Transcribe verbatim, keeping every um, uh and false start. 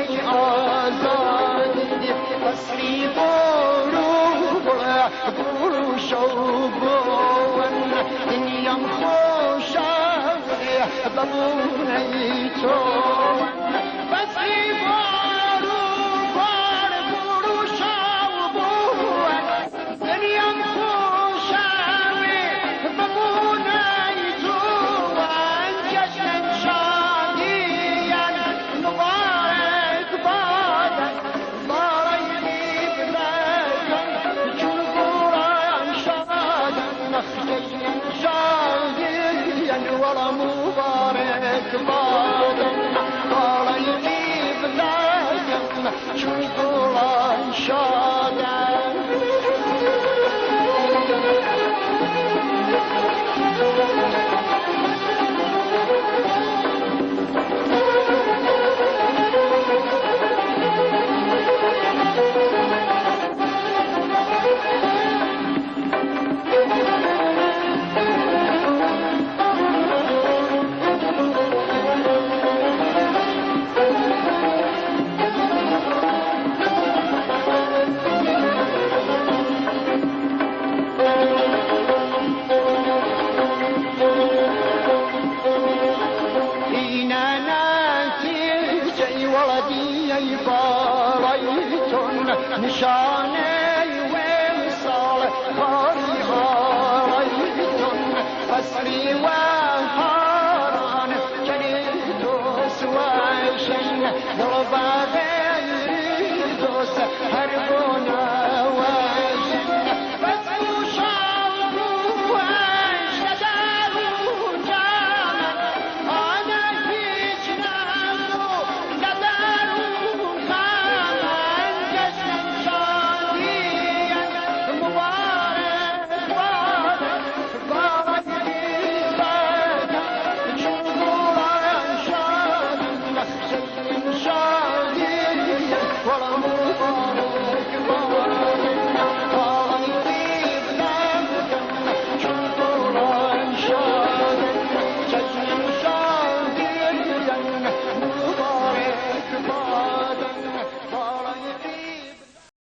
ای آزادی قصری برو برو شو بون دنیام خوشم بمونی تو قصری برو برو شو بون دنیام خوشم بمونی تو جشن شادی مبارک باد بارای بلکن چون قرآن شاد جشن شادی ولا مبارک باد بارای بلکن چون قرآن شاد نشانه وصال کاری هایتون قصری